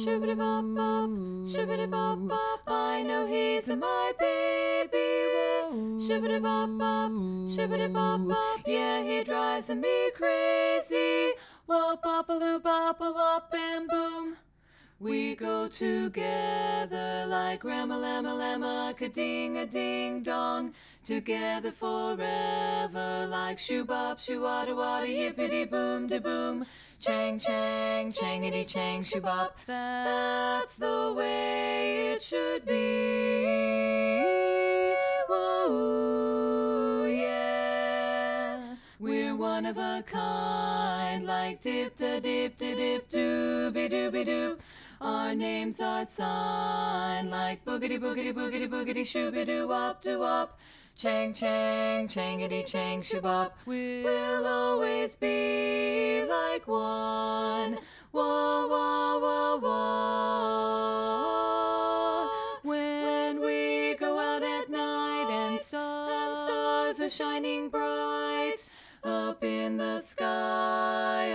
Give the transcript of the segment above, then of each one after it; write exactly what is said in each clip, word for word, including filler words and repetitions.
Shibbity bop bop, shibbity bop bop, I know he's my baby. Whoa. Shibbity bop bop, shibbity bop bop, yeah, he drives me crazy. Wop bop-a-loo bop-a-wop and boom. We go together like ram-a-lam-a-lam-a, ka-ding-a-ding-dong. Together forever like shoo-bop, shoo-wada-wada, yippity-boom-da-boom. Chang-chang, changity-chang, shoo-bop. That's the way it should be. Whoa, yeah. We're one of a kind, like dip-da-dip-da-dip-dooby-dooby-doo. Our names are signed like boogity-boogity-boogity-boogity, shoo-be-doo-wop-doo-wop. Chang-chang, changity-chang, shoo-bop. We'll always be like one. Wah, wah, wah, wah. When we go out at night and stars, and stars are shining bright up in the sky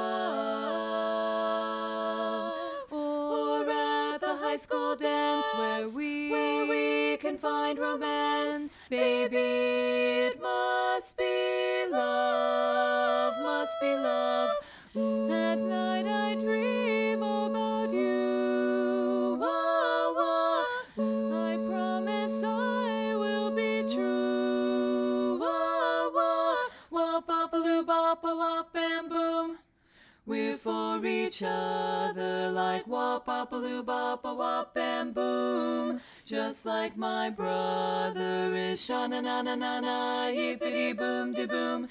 above, or at the high school dance where we, where we can find romance. Baby, it must be love, must be love. Ooh. At night I dream about you. Wah, wah. I promise I will be true. Wah, wah. Wop, bop-a-loo, bop-a-wop, and boom. We're for each other like wop, bop-a-loo, bop-a-wop, and boom. Just like my brother is sha-na-na-na-na-na, yippity-boom-de-boom.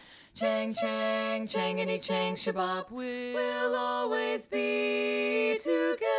Chang-chang, changity-chang, shabop. We'll always be together.